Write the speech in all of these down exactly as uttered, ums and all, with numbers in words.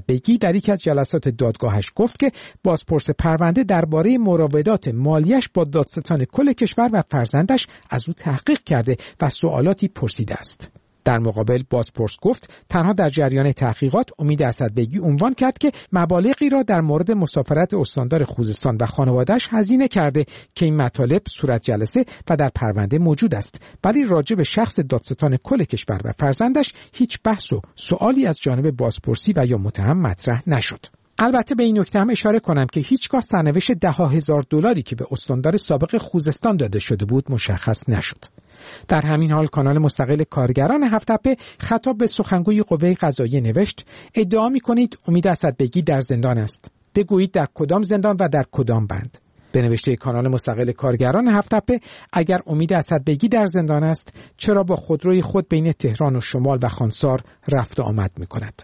بیگی در یک از جلسات دادگاهش گفت که بازپرس پرونده درباره مراودات مالیش با دادستان کل کشور و فرزندش از او تحقیق کرده و سوالاتی پرسیده است. در مقابل بازپرس گفت تنها در جریان تحقیقات امید اسدبیگی عنوان کرد که مبالغی را در مورد مسافرت استاندار خوزستان و خانواده‌اش هزینه کرده که این مطالب صورت جلسه و در پرونده موجود است، ولی راجع به شخص دادستان کل کشور و فرزندش هیچ بحث و سوالی از جانب بازپرسی و یا متهم مطرح نشد. البته به این نکته هم اشاره کنم که هیچگاه سرنوشت ده ها هزار دلاری که به استاندار سابق خوزستان داده شده بود مشخص نشد. در همین حال کانال مستقل کارگران هفت‌تپه خطاب به سخنگوی قوه قضاییه نوشت: ادعا می‌کنید امید اسدبیگی در زندان است. بگویید در کدام زندان و در کدام بند. به نوشته کانال مستقل کارگران هفت‌تپه اگر امید اسدبیگی در زندان است چرا با خودروی خود بین تهران و شمال و خانسار رفت و آمد می‌کند؟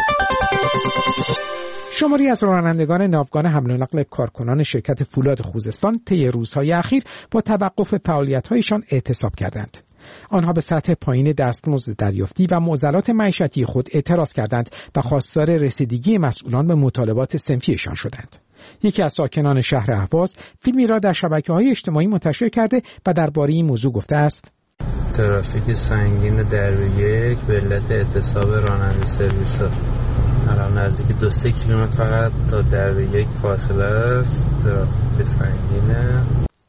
شماری از رانندگان ناوگان حمل و نقل کارکنان شرکت فولاد خوزستان طی روزهای اخیر با توقف فعالیت‌هایشان اعتصاب کردند. آنها به سطح پایین دستمزد دریافتی و معضلات معیشتی خود اعتراض کردند و خواستار رسیدگی مسئولان به مطالبات صنفیشان شدند. یکی از ساکنان شهر اهواز فیلمی را در شبکه‌های اجتماعی منتشر کرده و درباره این موضوع گفته است: ترافیک سنگین در یک به علت اعتصاب راننده سرویس‌ها. الان نزدیک دو سه کیلومتر فقط تا در یک فاصله است. ترافیک سنگینه.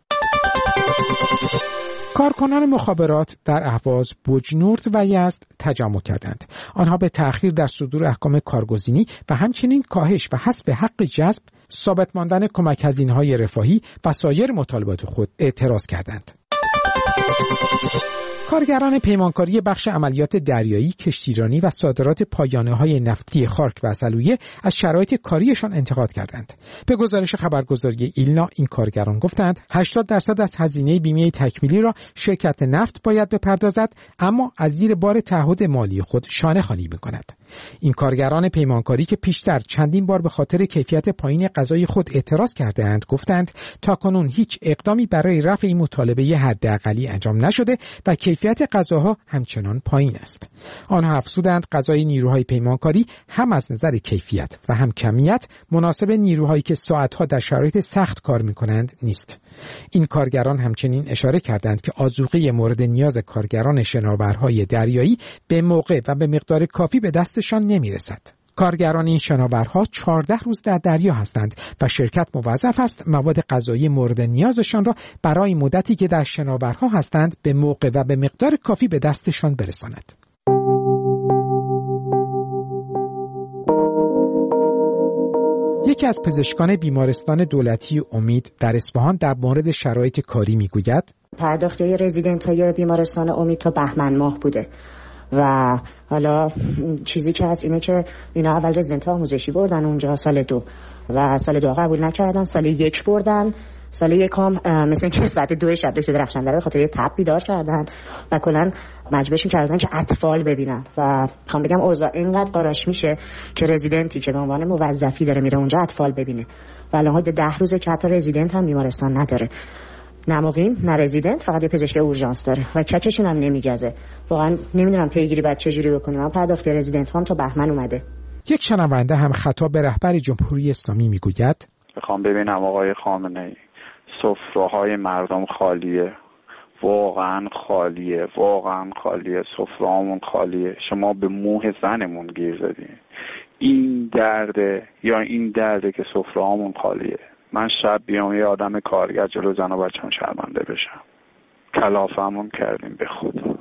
کارکنان مخابرات در اهواز، بوجنورد و یزد تجمع کردند. آنها به تأخیر در صدور احکام کارگزینی و همچنین کاهش و حذف حق جذب، ثابت ماندن کمک هزینه‌های رفاهی و سایر مطالبات خود اعتراض کردند. کارگران پیمانکاری بخش عملیات دریایی، کشتیرانی و صادرات پایانه‌های نفتی خارک و عسلویه از شرایط کاریشان انتقاد کردند. به گزارش خبرگزاری ایلنا این کارگران گفتند هشتاد درصد از هزینه بیمه تکمیلی را شرکت نفت باید بپردازد، اما از زیر بار تعهد مالی خود شانه خوانی می‌کند. این کارگران پیمانکاری که پیشتر چندین بار به خاطر کیفیت پایین غذای خود اعتراض کرده‌اند گفتند تاکنون هیچ اقدامی برای رفع این مطالبه حداقلی انجام نشده و کیفیت غذاها همچنان پایین است. آنها افزودند غذای نیروهای پیمانکاری هم از نظر کیفیت و هم کمیت مناسب نیروهایی که ساعتها در شرایط سخت کار می‌کنند نیست. این کارگران همچنین اشاره کردند که آذوقه مورد نیاز کارگران شناورهای دریایی به موقع و به مقدار کافی به دستشان نمی‌رسد. کارگران این شناورها چهارده روز در دریا هستند و شرکت موظف است مواد غذایی مورد نیازشان را برای مدتی که در شناورها هستند به موقع و به مقدار کافی به دستشان برساند. یکی از پزشکان بیمارستان دولتی امید در اصفهان در مورد شرایط کاری میگوید: پرداخت رزیدنت های بیمارستان امید تا بهمن ماه بوده و حالا چیزی که هست اینه که اینا اول رزیدنت آموزشی بردن اونجا سال دو و سال دو قبول نکردن، سال یک بردن، سال یکم مثل اینکه ساعت دو شب دکتر درخشنده رو به خاطر تب بیدار کردن و کلا مجبورشون کردن که اطفال ببینن و میخوام بگم اوضاع اینقدر قاراش میشه که رزیدنتی که به عنوان موظفی داره میره اونجا اطفال ببینه و الان به ده روزه که حتی رزیدنت هم بیمارستان نداره، نه مقیم نه رزیدنت، فقط یه پزشک اورژانس داره و کچشون هم نمیگزه. واقعا نمیدونم پیگیری بعد چجوری بکنیم. من پرداخت رزیدنت هم تا بهمن اومده. یک شنونده هم خطاب به رهبر جمهوری اسلامی میگوید: میخوام ببینم آقای خامنه‌ای، سفره‌های مردم خالیه، واقعا خالیه، واقعا خالیه، سفره‌هامون خالیه، شما به موه زنمون گیر زدین. این درده یا این درده که سفره‌هامون خالیه. من شب بیام یه آدم کارگر جلو زن و بچه‌م شرمنده بشم. کلافمون کردیم به خدا.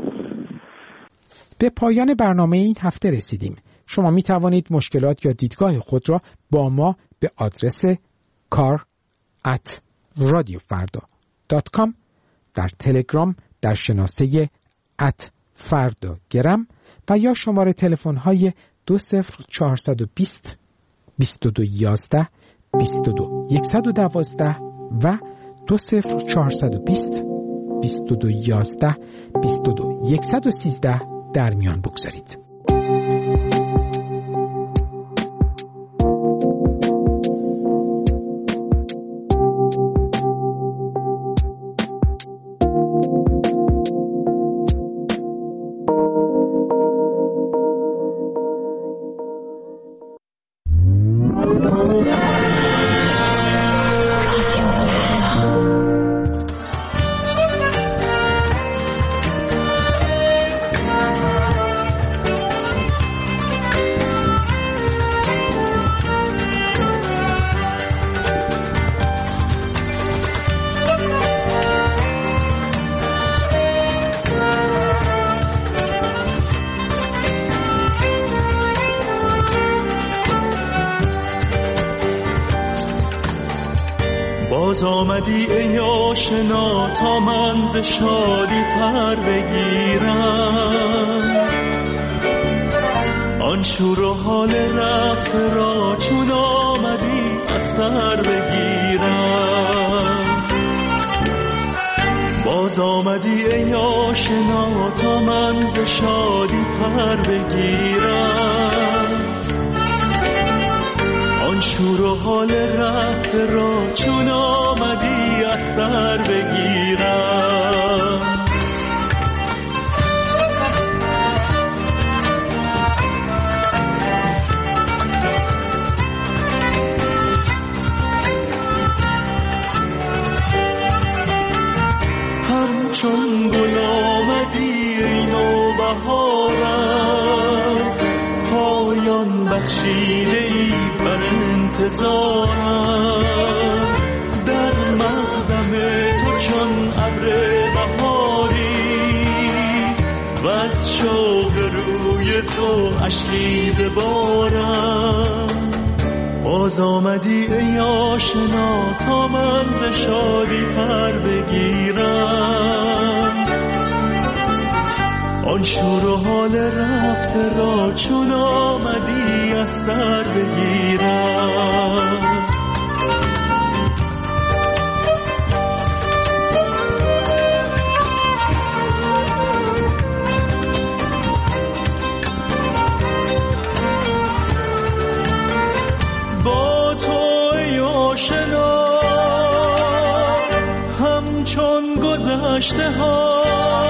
به پایان برنامه این هفته رسیدیم. شما می توانید مشکلات یا دیدگاه خود را با ما به آدرس کار ات رادیو فردا دات کام در تلگرام در شناسه ات فردا گرم و یا شماره تلفن های دو صفر چهارصد و بیست بیست و دو یازده بیست و دو صد و دوازده و دو صفر چهارصد و بیست بیست و دو یازده بیست و دو صد و سیزده در میان بگذارید. باز آمدی ای آشنا تا من ز شادی پر بگیرم، آن شور و حال رفت را چون آمدی از سر بگیرم. باز آمدی ای آشنا تا من ز شادی پر بگیرم، آن شور و حال رفت را چون آمدی از سر بگیرم. همچون گل آمدی ای نوبهارم، پایان بخشیده ای بر انتظارم، در مقدم تو چون ابر بهاری و از شوق روی تو اشکی ببارم. باز آمدی ای آشنا تا من ز شادی پر بگیرم، آن شور و حال رفته را چون آمدی از سر بگیرم. با تو ای آشنا همچون گذشته ها،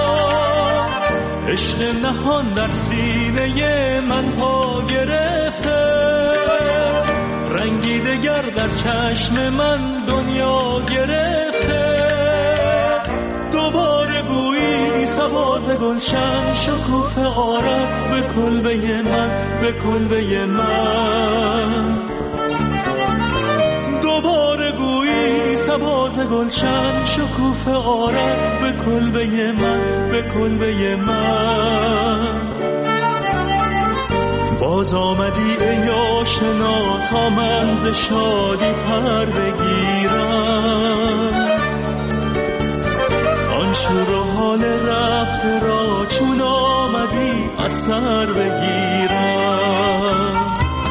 عشق نهان در سینه من پا گرفته، رنگی دگر در چشم من دنیا گرفته. دوباره گویی سباز گلشن شکوفه آرد به کلبه من، به کلبه من. دوباره گویی سباز گلشن شکوفه آرد به کلبه من، به کلبه من. باز آمدی ای آشنا تا من ز شادی پر بگیرم، آن شور و حال رفته را چون آمدی از سر بگیرم.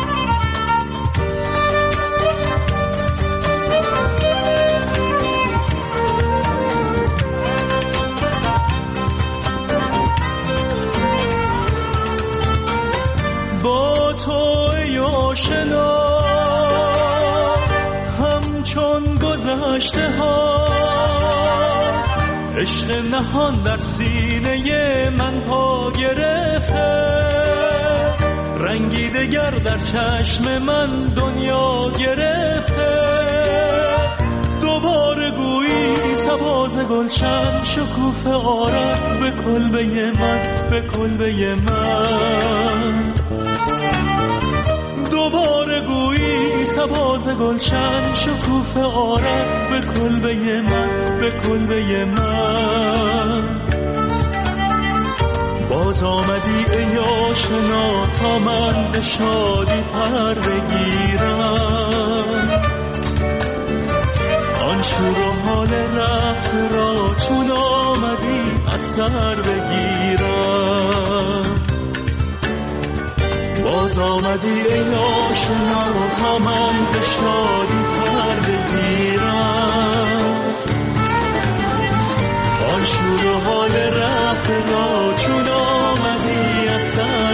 با تو ای آشنا همچون گذشته ها، عشق نهان در سینه من پا گرفته، رنگی دگر در چشم من دنیا گرفته. دوباره گویی سباز گلشن شکوفه آرد به کلبه من، به کلبه من. دوباره گویی سباز گلشن شکوفه آرد به کلبه من، به کلبه من. باز آمدی ای آشنا تا من ز شادی پر بگیرم، آن شور و حال رفت را چون آمدی از سر بگیرم. باز آمدی ای آشنا تا من ز شادی پر بگیرم، آن شور و حال رفت را چون آمدی از سر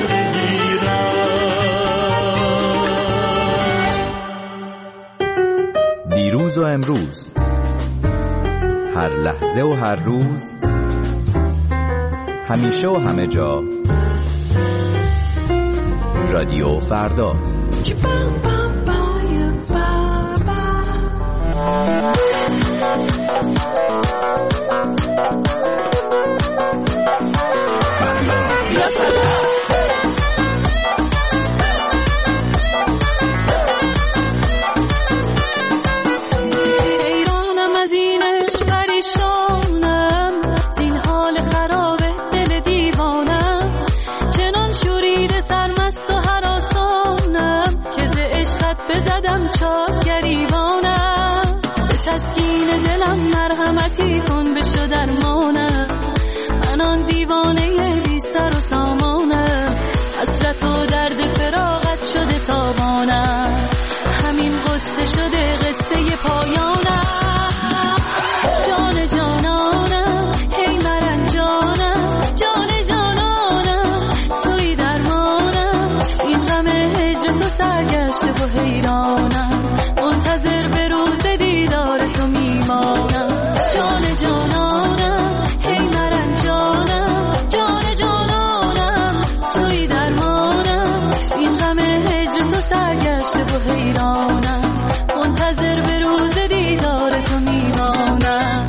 بگیرم. دیروز و امروز، هر لحظه و هر روز، همیشه و همه جا، رادیو فردا. بزدم چار گریبانم به تسکین مرحمتی کن بشو درمانم. من آن دیوانه بی سر و سامانم، حسرت و درد فراقت شده تابانم، همین قصه شده قصه پایانم. جان جانانم هی مرنجانم، جان جانانم توی درمانم، این غم هجر تو سرگشته و حیرانم، منتظر به روز دیدار تو میمانم. جان جانانم هی مرنجانم، جان جانانم توی درمانم، این غم هجر تو سرگشته و حیرانم، منتظر به روز دیدار تو میمانم.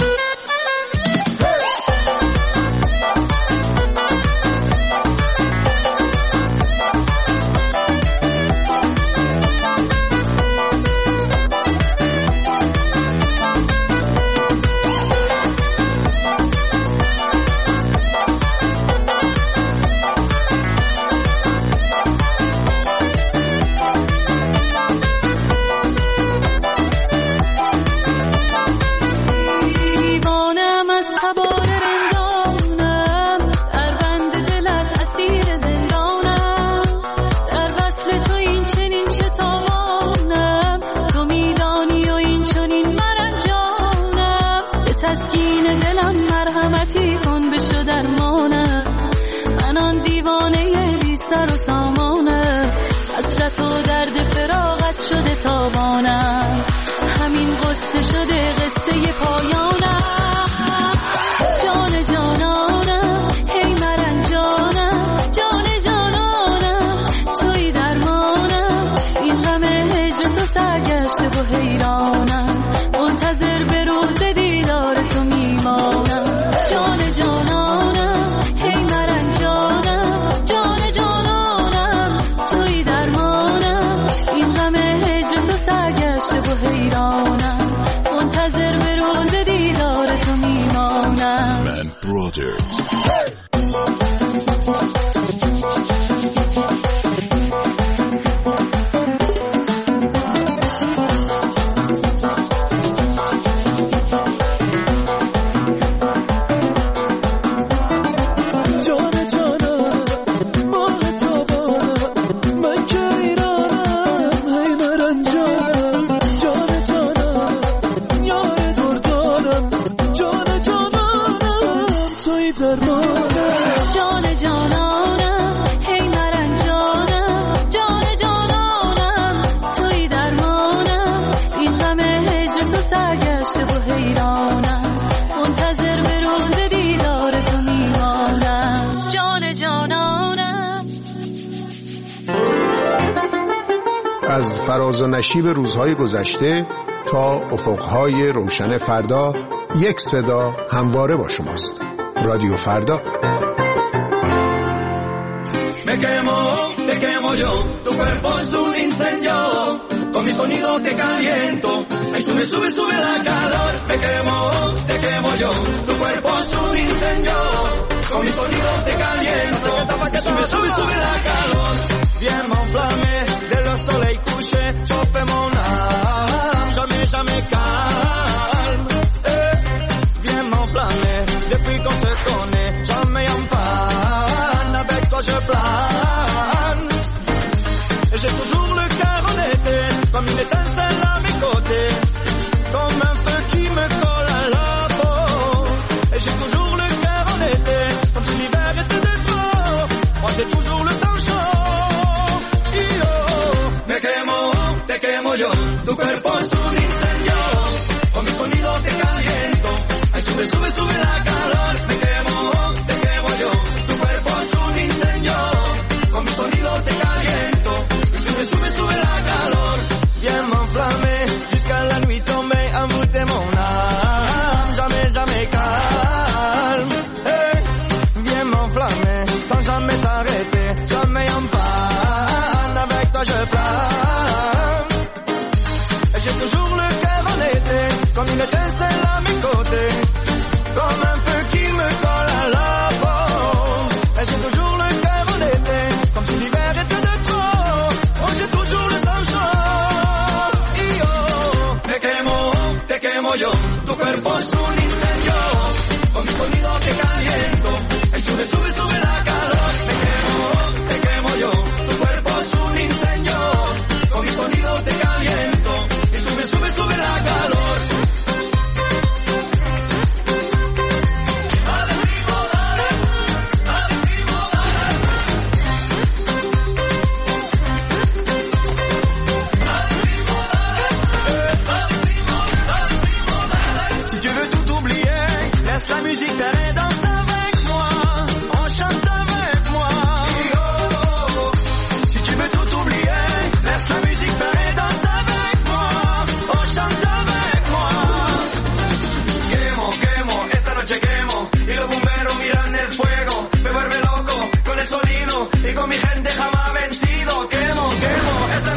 سر و سامانه، حسرت و درد فراقت شده تابانم، همین قصه شده قصه پایانم. جان جانانم هی مرنجانم، جان جانانم توی درمانم، این غم هجر تو سرگشته و حیرانم، منتظر به روز دیدار تو میمانم. جان جانانم هی مرنجانم، جان جانانم توی درمانم، این غم هجر تو سرگشته و حیرانم، منتظر به روز دیدار تو میمانم. من برادرز از فراز و نشیب روزهای گذشته تا افقهای روشن فردا، یک صدا همواره با شماست. رادیو فردا. Me quemo, te quemo yo, tu cuerpo es un incendio, con mi sonido te caliento, ay sube, sube, sube la calor. Me quemo, te quemo yo, tu cuerpo es un incendio, con mi sonido te caliento, ay sube, sube, sube la calor. Viens m'enflammer, dès le soleil couché, chauffe mon âme, jamais, jamais calme. Eh, viens m'enflammer, depuis qu'on se connaît, jamais en panne, avec toi je plane. Et j'ai toujours le cœur en été, comme une étincelle à mes côtés, comme un feu qui me colle à la peau. Et j'ai toujours le cœur en été, comme si l'hiver était de trop, moi j'ai toujours le sang chaud. Me quemo, te quemo yo, tu cuerpo es un incendio, con mi sonido te caliento, ay sube, sube, sube la calor. Me quemo, te quemo yo, tu cuerpo es un incendio, con mi sonido te caliento, ay sube, sube, sube la calor. Viens m'enflammer, jusqu'à la nuit tombée, envoûter mon âme, jamais, jamais calme. Hey, viens m'enflammer, sans jamais t'arrêter, jamais en panne, avec toi je plane. Et j'ai toujours le cœur en été, comme une étincelle à mes côtés, comme un feu qui me colle à la peau. Et j'ai toujours le cœur en été, comme si l'hiver était de trop, oh j'ai toujours le sang chaud. Y yo, te quemo, te quemo yo, tu cuerpo es un incendio.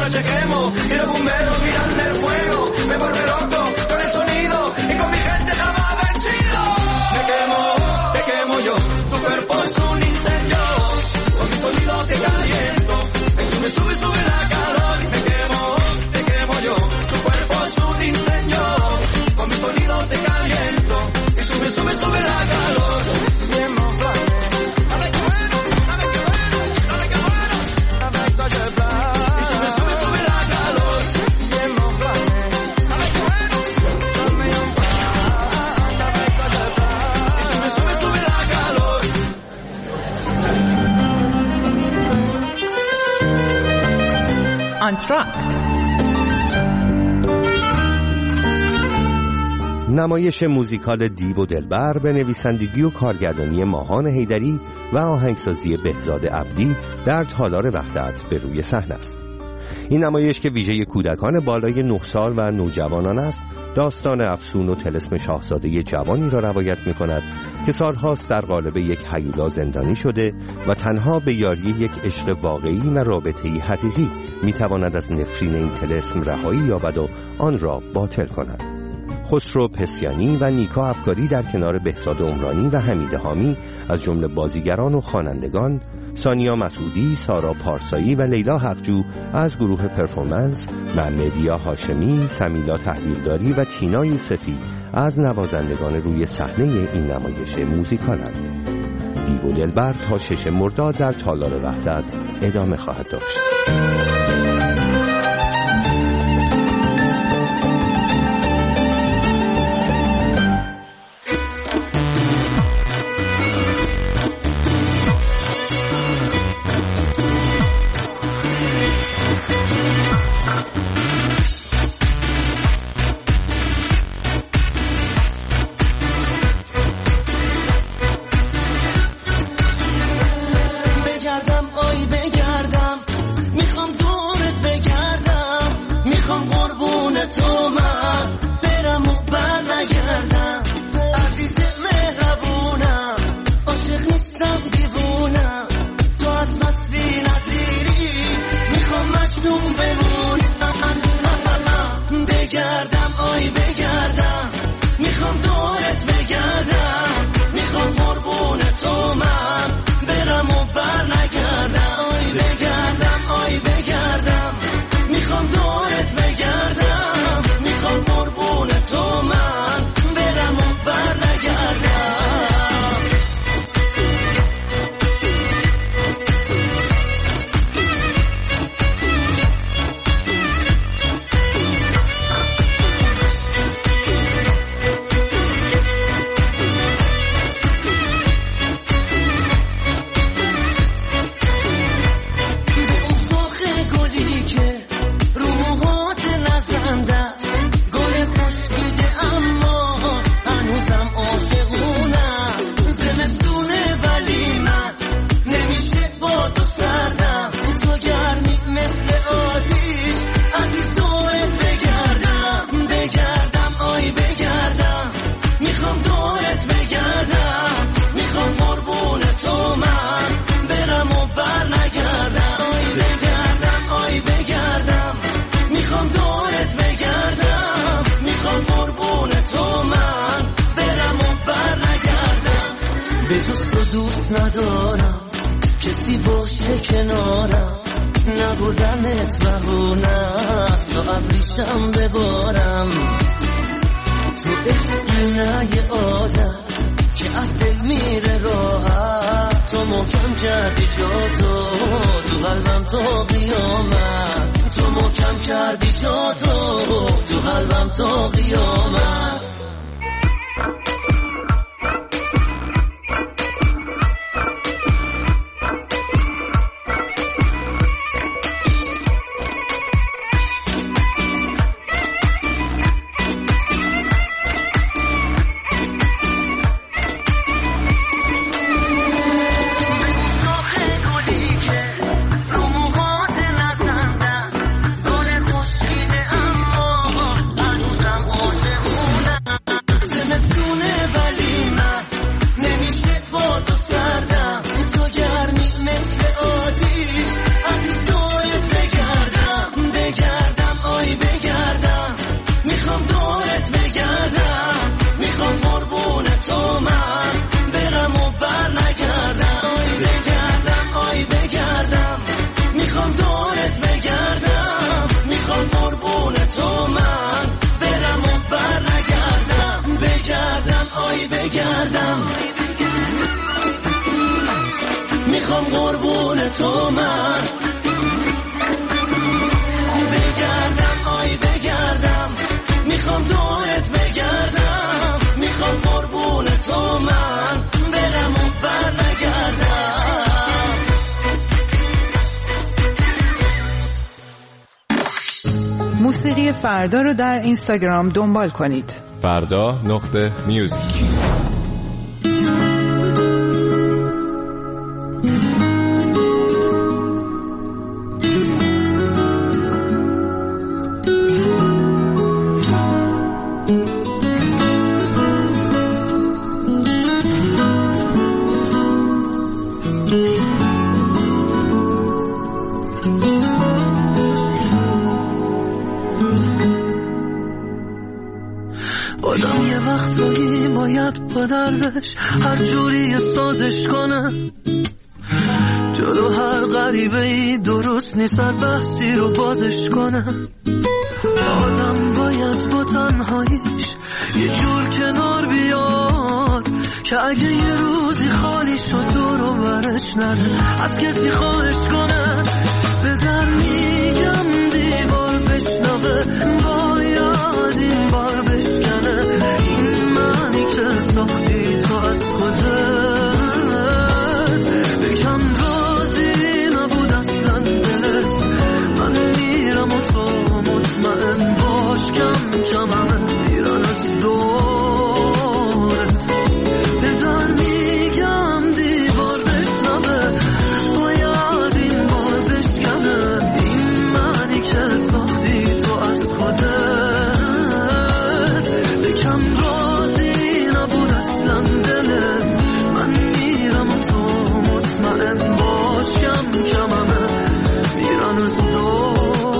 noche quemo y los bomberos miran el fuego. Me vuelve loco con el sonido y con mi gente jamás vencido. Me quemo, te quemo yo, tu cuerpo es un incendio. Con mi sonido te caliento, me sube, sube, sube la calor. Me quemo, te quemo yo, tu cuerpo es un incendio. Con mi sonido te caliento, y sube, sube, sube la calor. Bien, mon plan. Dale que bueno, dale que bueno, dale que bueno. Avec toi je plane. Y sube, sube, sube la calor. Bien, mon plan. Dale que bueno, dame un plan. Avec toi je plane. Y sube, sube, sube la calor. Entr'acte. نمایش موزیکال دیو و دلبر به نویسندگی و کارگردانی ماهان حیدری و آهنگسازی بهزاد عبدی در تالار وحدت به روی صحنه است. این نمایش که ویژه کودکان بالای نه سال و نوجوانان است، داستان افسون و طلسم شاهزاده جوانی را روایت می‌کند که سالهاست در قالب یک هیولا زندانی شده و تنها به یاری یک عشق واقعی و رابطه‌ای حقیقی می‌تواند از نفرین این طلسم رهایی یابد و آن را باطل کند. خسرو پسیانی و نیکا افکاری در کنار بهزاد عمرانی و حمید حامی از جمله بازیگران و خوانندگان، سانیا مسعودی، سارا پارسایی و لیلا حقجو از گروه پرفورمنس و مدیا هاشمی، سمیلا تحویلداری و تینا یوسفی از نوازندگان روی صحنه این نمایش موزیکالند. دیو و دلبر تا شش مرداد در تالار وحدت ادامه خواهد داشت. ندارم کسی باشه کنارم، نبودنت بهونه است تا ابریشم ببارم. تو عشقی نه یه عادت که از دل میره راحت، تو محکم کردی جا تو تو قلبم تا قیامت، تو محکم کردی جا تو تو قلبم تا قیامت. موسیقی فردا رو در اینستاگرام دنبال کنید. فردا نقطه میوزیک. آدم یه وقتایی باید با دردش هر جوری سازش کنه، جلو هر غریبه ای درست نیست هر بحثی رو بازش کنه. آدم باید با تنهاییش یه جور کنار بیاد که اگه یه روزی خالی شد دور و برش نره از کسی خواهش کنه. به در میگم دیوار بشنوه، باید این بار بشکنه این منی که ساختی تو از خودت. بکن راضی نبود اصلا دلت، من میرم و تو مطمئن باش کم کم همه میرن از دورت. به در میگم دیوار بشنوه، باید این بار بشکنه این منی که ساختی تو از خودت. بکن راضی نبود اصلا دلت، من میرم و تو مطمئن باش کم کم همه میرن از دورت.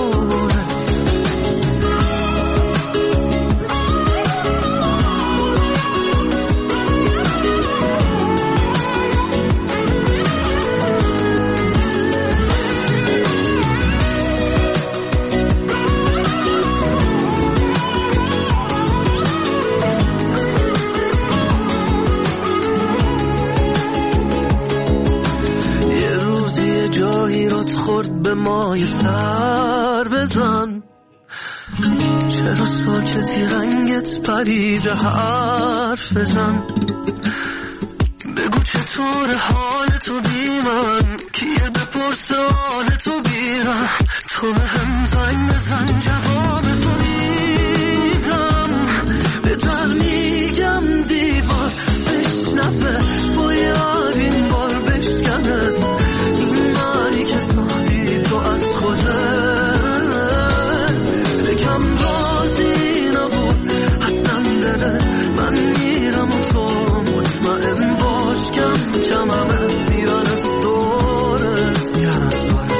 جایی رو خورد به مای سر بزن، چرا ساکتی رنگت پریده حرف بزن. بگو چطور حال تو بی من، کیه بپرس حال تو بیرم. تو به هم زنگ بزن جواب تو میدم. به در میگم دیوار بشنوه، باید این بار بشکنه این منی که ساختی تو از خودت. بکم راضی نبود اصلا دلت، من میرم و تو مطمئن باش کم کم همه میرن از دورت میرن از دورت.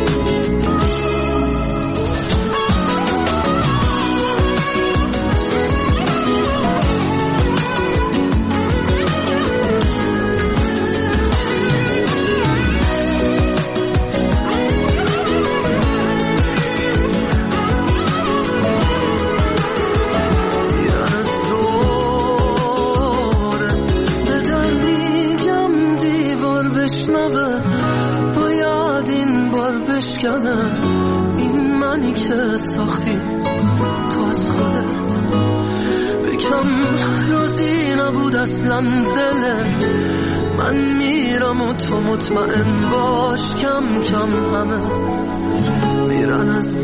باید این بار بشکنه این منی که ساختی تو از خودت. بکم راضی نبود اصلا دلت، من میرم و تو مطمئن باش کم کم همه میرن از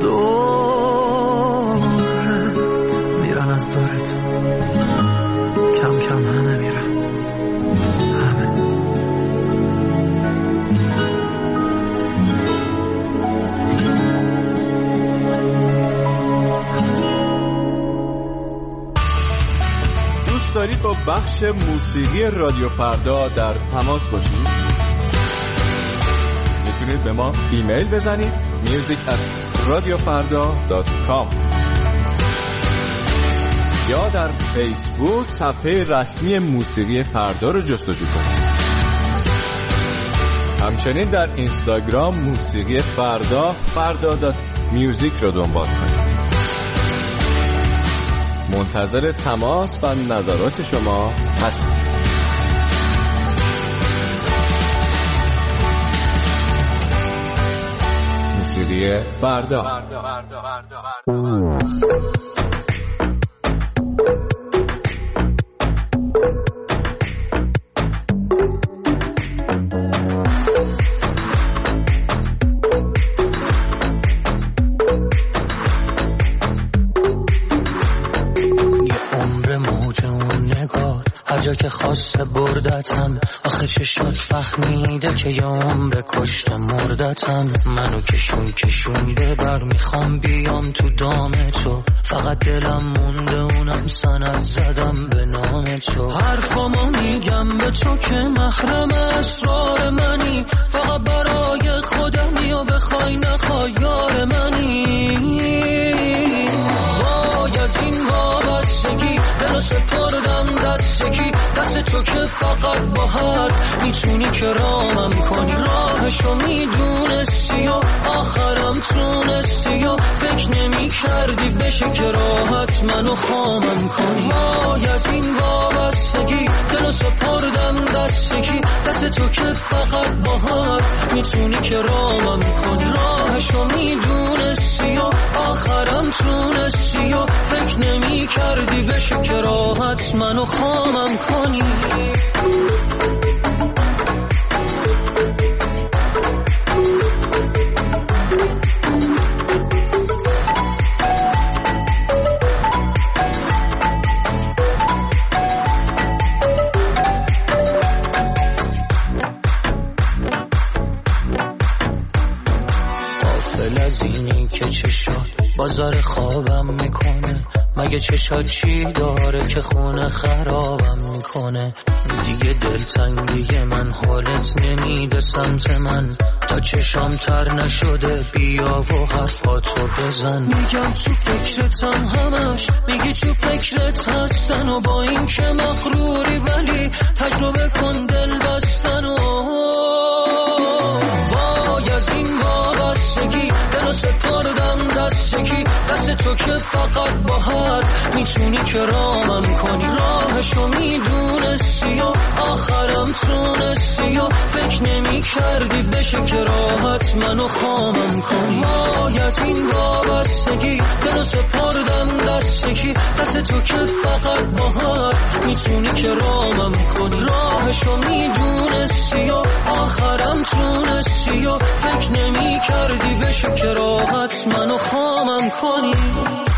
دورت میرن از دورت کم کم همه میرن همه. دارید با بخش موسیقی رادیو فردا در تماس باشید؟ میتونید به ما ایمیل بزنید میوزیک ات رادیو فردا دات کام یا در فیسبوک صفحه رسمی موسیقی فردا رو جستجو کنید. همچنین در اینستاگرام موسیقی فردا فردا دات میوزیک رو دنبال کنید. منتظر تماس و نظرات شما هستیم. موسیقی فردا. جا که خواسته بردتم، آخه چه شد فهمیده که یه عمر کشت و مردتم. منو کشون کشون ببر، میخوام بیام تو دام تو، فقط دلم مونده اونم سند زدم به نام تو. حرفامو میگم به تو که محرم اسرار منی، فقط برای خودمی و بخوای نخوای یار منی. وای از این وابستگی دلو سپردم دستگی، دست تو که فقط با حرف میتونی که رامم کنی. راهشو میدونستی و آخرم تونستی و فکر نمی کردی بشه که راحت منو خامم کنی. وای از این وابستگی دلو سپردم دستگی، دست تو که فقط با حرف میتونی که رامم کنی. راهشو میدونستی و آخرم تونستی و فکر نمی کردی بشه که راحت منو خامم کنی. بازار خوابم میکنه، مگه چشات چی داره که خونه خرابم میکنه. دیگه دلتنگی من حالت نمیده سمت من، تا چشام تر نشده بیا و حرفاتو بزن. میگم تو فکرتم همش، میگی تو فکرت هستن و با این که مغروری ولی تجربه کن دل بستن. و وای از این وابستگی دلو سپردم دستگی، دست تو که فقط با حرف میتونی که رامم کنی. راهشو میدونستی و آخرم تونستی و فکر نمی کردی بشه که راحت منو خامم کنی. وای از این وابستگی دلو سپردم دستگی، دست تو که فقط با حرف میتونی که رامم کنی. راهشو میدونستی و آخرم تونستی و فکر نمی کردی بشه که راحت منو خامم کنی.